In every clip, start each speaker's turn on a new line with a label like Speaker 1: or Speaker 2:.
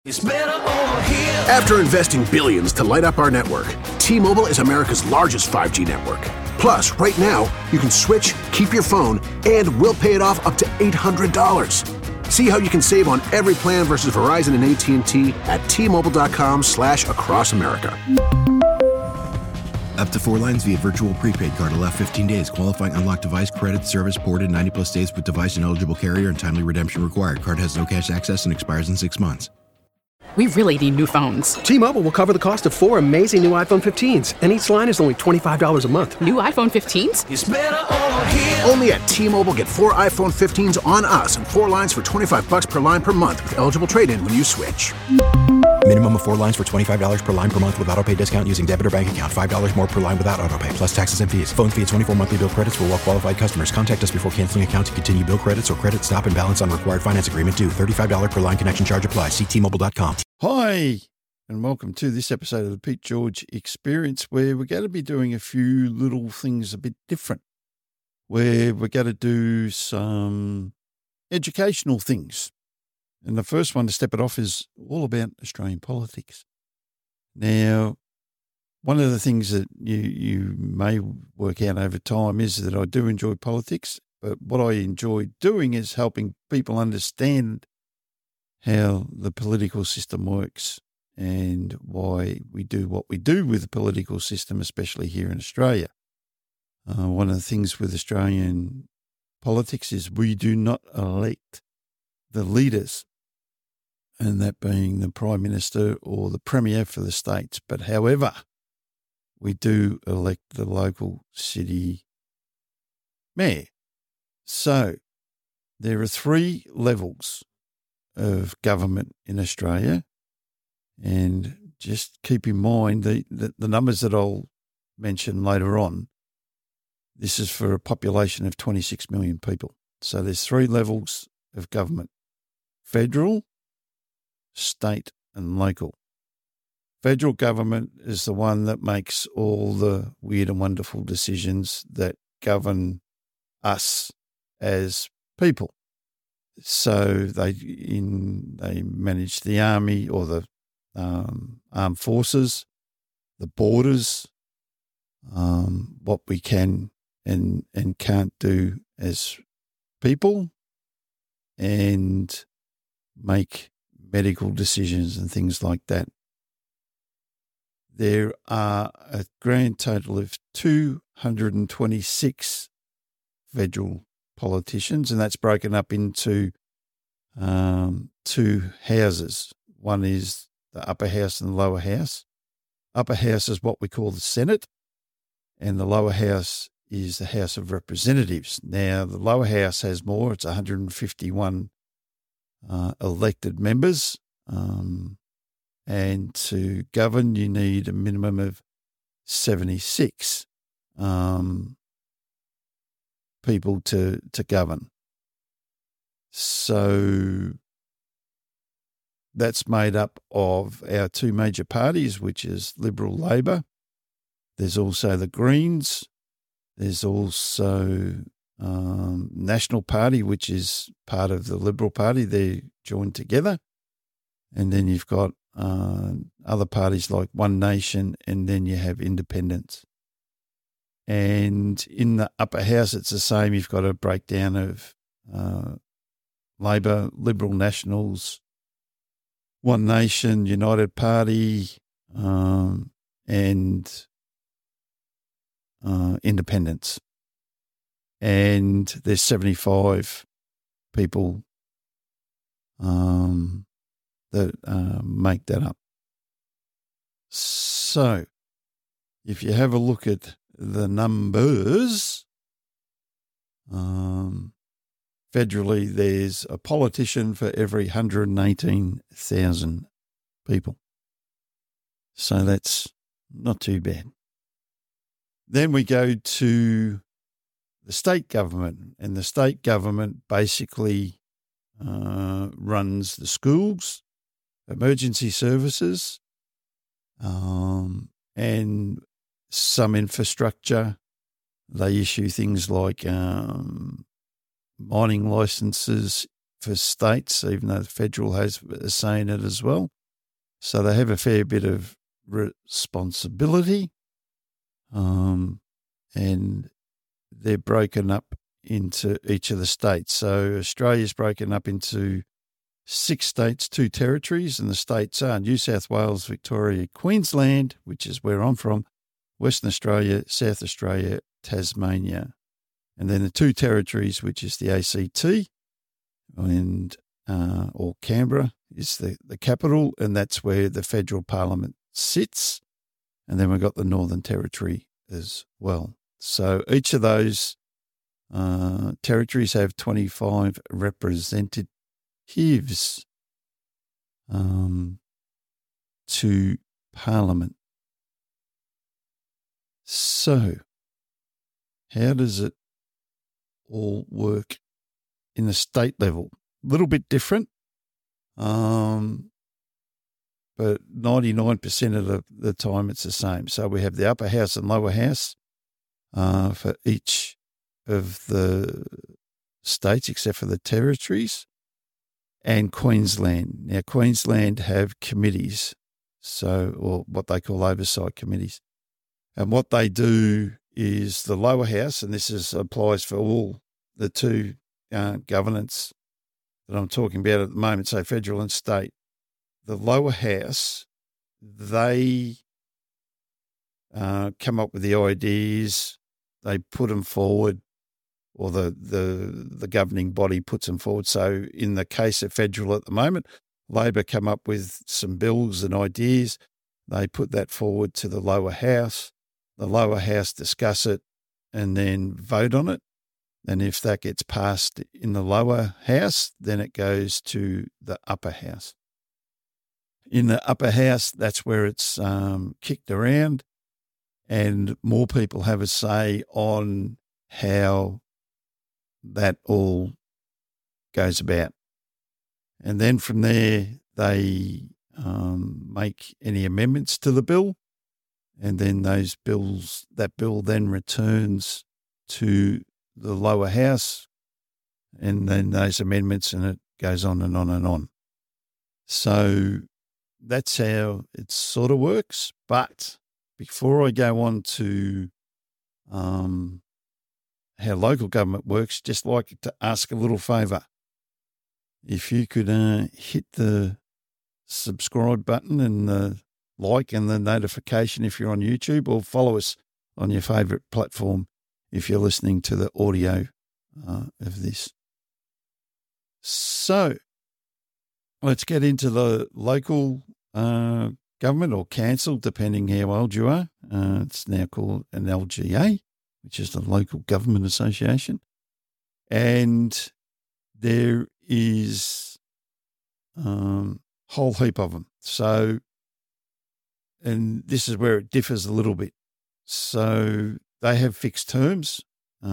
Speaker 1: It's better over here.
Speaker 2: After investing billions to light up our network, T-Mobile is America's largest 5G network. Plus, right now, you can switch, keep your phone, and we'll pay it off up to $800. See how you can save on every plan versus Verizon and AT&T at T-Mobile.com/across America.
Speaker 3: Up to 4 lines via virtual prepaid card. Allow 15 days. Qualifying unlocked device credit service ported 90-plus days with device and eligible carrier and timely redemption required. Card has no cash access and expires in 6 months.
Speaker 4: We really need new phones.
Speaker 5: T-Mobile will cover the cost of 4 amazing new iPhone 15s, and each line is only $25 a month.
Speaker 4: New iPhone 15s?
Speaker 1: It's better over here.
Speaker 2: Only at T-Mobile, get 4 iPhone 15s on us and 4 lines for $25 per line per month with eligible trade-in when you switch.
Speaker 3: Minimum of 4 lines for $25 per line per month with autopay discount using debit or bank account. $5 more per line without autopay, plus taxes and fees. Phone fee at 24 monthly bill credits for well-qualified customers. Contact us before canceling account to continue bill credits or credit stop and balance on required finance agreement due. $35 per line connection charge applies. See T-Mobile.com.
Speaker 6: Hi, and welcome to this episode of the Pete George Experience, where we're going to be doing a few little things a bit different, where we're going to do some educational things. And the first one to step it off is all about Australian politics. Now, one of the things that you may work out over time is that I do enjoy politics, but what I enjoy doing is helping people understand how the political system works and why we do what we do with the political system, especially here in Australia. One of the things with Australian politics is we do not elect the leaders, and that being the Prime Minister or the Premier for the states. But however, we do elect the local city mayor. So there are 3 levels of government in Australia, and just keep in mind the numbers that I'll mention later on. This is for a population of 26 million people. So there's 3 levels of government: federal, state and local. Federal government is the one that makes all the weird and wonderful decisions that govern us as people. So they manage the army or the armed forces, the borders, what we can and can't do as people, and make medical decisions and things like that. There are a grand total of 226 federal politicians, and that's broken up into 2 houses. One is the upper house and the lower house. Upper house is what we call the Senate, and the lower house is the House of Representatives. Now, the lower house has more. It's 151 elected members, and to govern you need a minimum of 76 people to govern. So that's made up of our 2 major parties, which is Liberal Labor. There's also the Greens. There's also National Party, which is part of the Liberal Party. They're joined together. And then you've got other parties like One Nation, and then you have independents. And in the upper house, it's the same. You've got a breakdown of Labor, Liberal, Nationals, One Nation, United Party, and independents. And there's 75 people that make that up. So if you have a look at the numbers, federally there's a politician for every 118,000 people. So that's not too bad. Then we go to the state government, and the state government basically runs the schools, emergency services, and some infrastructure. They issue things like mining licenses for states, even though the federal has a say in it as well. So they have a fair bit of responsibility, and they're broken up into each of the states. So Australia's broken up into 6 states, 2 territories, and the states are New South Wales, Victoria, Queensland, which is where I'm from, Western Australia, South Australia, Tasmania. And then the 2 territories, which is the ACT and or Canberra is the capital, and that's where the federal parliament sits. And then we've got the Northern Territory as well. So each of those territories have 25 representatives to Parliament. So how does it all work in the state level? A little bit different, but 99% of the time it's the same. So we have the upper house and lower house for each of the states except for the territories, and Queensland. Now, Queensland have committees, or what they call oversight committees. And what they do is the lower house, and this applies for all the 2 governance that I'm talking about at the moment, so federal and state. The lower house, they come up with the ideas, they put them forward, or the governing body puts them forward. So in the case of federal at the moment, Labor come up with some bills and ideas. They put that forward to the lower house. The lower house discuss it and then vote on it. And if that gets passed in the lower house, then it goes to the upper house. In the upper house, that's where it's kicked around, and more people have a say on how that all goes about. And then from there, they make any amendments to the bill, and then that bill then returns to the lower house, and then those amendments, and it goes on and on and on. So that's how it sort of works. But before I go on to how local government works, just like to ask a little favour. If you could hit the subscribe button and the like and the notification if you're on YouTube, or follow us on your favourite platform if you're listening to the audio of this. So let's get into the local government, or council, depending how old you are. It's now called an LGA, which is the Local Government Association. And there is a whole heap of them. So, and this is where it differs a little bit. So they have fixed terms,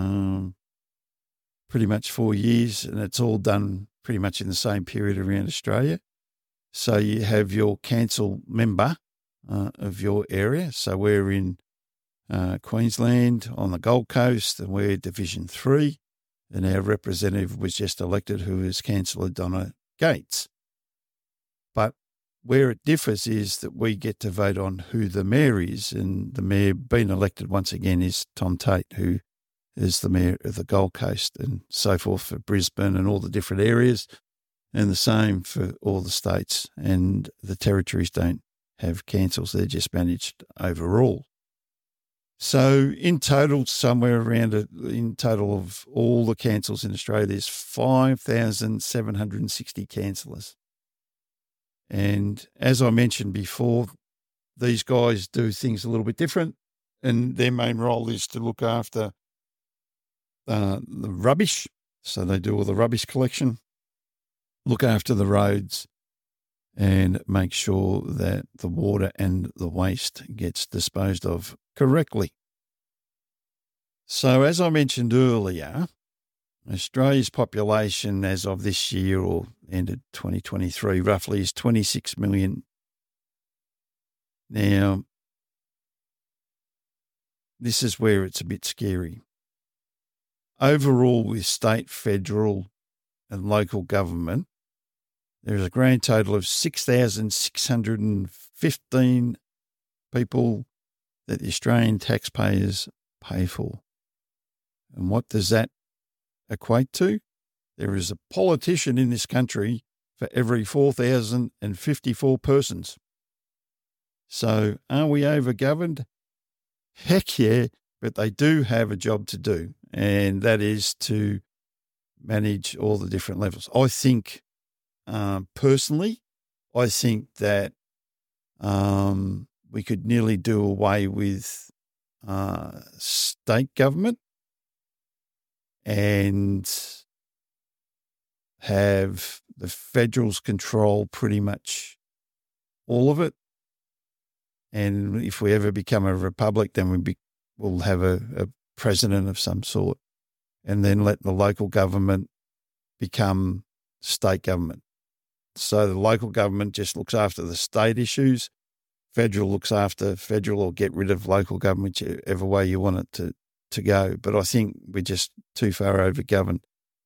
Speaker 6: pretty much 4 years, and it's all done pretty much in the same period around Australia. So you have your council member of your area. So we're in Queensland on the Gold Coast, and we're Division 3, and our representative was just elected, who is Councillor Donna Gates. But where it differs is that we get to vote on who the mayor is, and the mayor being elected once again is Tom Tate, who is the mayor of the Gold Coast, and so forth for Brisbane and all the different areas, and the same for all the states. And the territories don't have councils, they're just managed overall. So in total, somewhere around in total of all the councils in Australia, there's 5,760 councillors. And as I mentioned before, these guys do things a little bit different, and their main role is to look after the rubbish. So they do all the rubbish collection, look after the roads, and make sure that the water and the waste gets disposed of correctly. So as I mentioned earlier, Australia's population as of this year, or ended 2023, roughly is 26 million. Now, this is where it's a bit scary. Overall, with state, federal, and local government, there is a grand total of 6,615 people that the Australian taxpayers pay for. And what does that equate to? There is a politician in this country for every 4,054 persons. So are we overgoverned? Heck yeah, but they do have a job to do, and that is to manage all the different levels. I think, personally, I think that we could nearly do away with state government and have the federals control pretty much all of it. And if we ever become a republic, then we'll have a president of some sort, and then let the local government become state government. So the local government just looks after the state issues. Federal looks after federal, or get rid of local government, whichever way you want it to go. But I think we're just too far over-governed.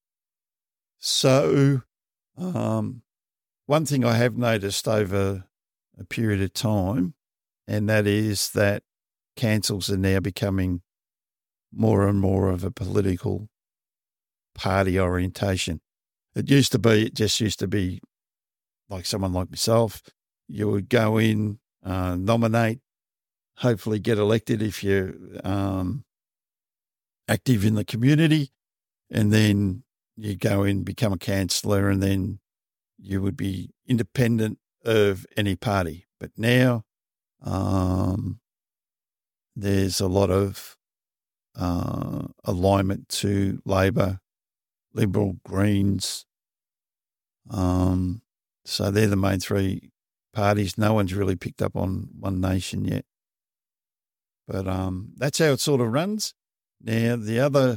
Speaker 6: So one thing I have noticed over a period of time, and that is that councils are now becoming more and more of a political party orientation. It just used to be like someone like myself. You would go in, nominate, hopefully get elected if you're active in the community, and then you go in, become a councillor, and then you would be independent of any party. But now there's a lot of alignment to Labor, Liberal, Greens. So they're the main three parties. No one's really picked up on One Nation yet. But that's how it sort of runs. Now, the other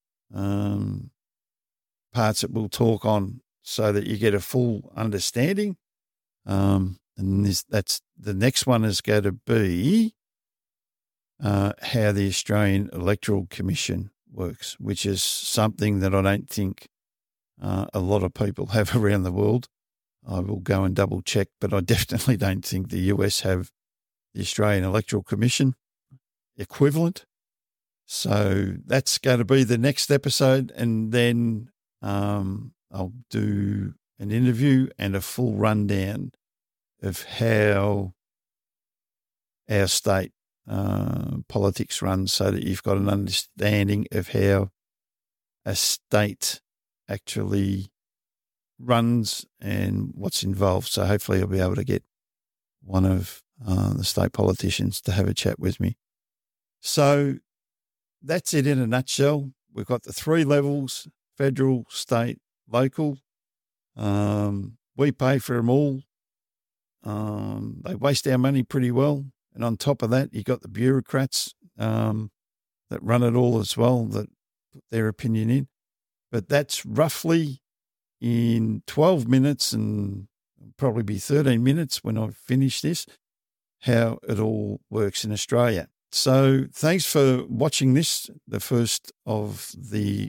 Speaker 6: parts that we'll talk on so that you get a full understanding, and that's the next one is going to be how the Australian Electoral Commission works, which is something that I don't think a lot of people have around the world. I will go and double check, but I definitely don't think the US have the Australian Electoral Commission equivalent. So that's going to be the next episode, and then I'll do an interview and a full rundown of how our state politics runs, so that you've got an understanding of how a state actually runs and what's involved. So hopefully I'll be able to get one of the state politicians to have a chat with me. So that's it in a nutshell. We've got the three levels: federal, state, local. We pay for them all. They waste our money pretty well. And on top of that, you've got the bureaucrats that run it all as well, that put their opinion in. But that's roughly in 12 minutes, and probably be 13 minutes when I finish this, how it all works in Australia. So thanks for watching this, the first of the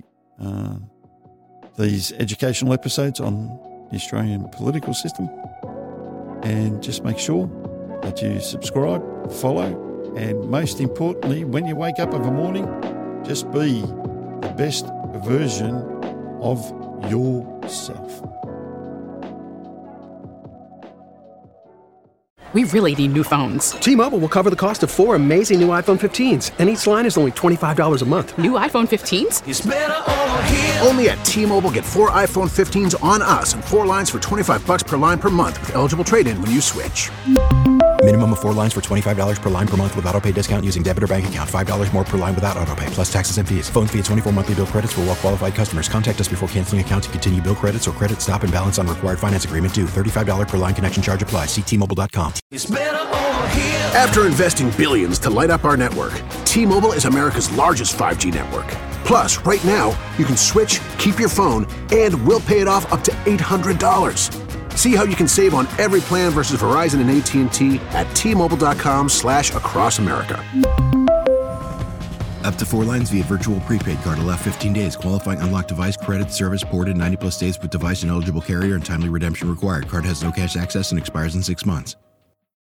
Speaker 6: these educational episodes on the Australian political system. And just make sure that you subscribe, follow, and most importantly, when you wake up of a morning, just be the best version of yourself.
Speaker 4: We really need new phones.
Speaker 5: T-Mobile will cover the cost of 4 amazing new iPhone 15s, and each line is only $25 a month.
Speaker 4: New iPhone 15s?
Speaker 1: It's better over here.
Speaker 2: Only at T-Mobile, get 4 iPhone 15s on us and 4 lines for $25 per line per month with eligible trade-in when you switch.
Speaker 3: Minimum of 4 lines for $25 per line per month with autopay discount using debit or bank account. $5 more per line without autopay, plus taxes and fees. Phone fee at 24 monthly bill credits for well-qualified customers. Contact us before canceling account to continue bill credits or credit stop and balance on required finance agreement due. $35 per line connection charge applies. See T-Mobile.com.
Speaker 1: It's better over here.
Speaker 2: After investing billions to light up our network, T-Mobile is America's largest 5G network. Plus, right now, you can switch, keep your phone, and we'll pay it off up to $800. See how you can save on every plan versus Verizon and AT&T at T-Mobile.com/across America.
Speaker 3: Up to 4 lines via virtual prepaid card. Allow 15 days. Qualifying unlocked device credit service ported 90 plus days with device and eligible carrier and timely redemption required. Card has no cash access and expires in 6 months.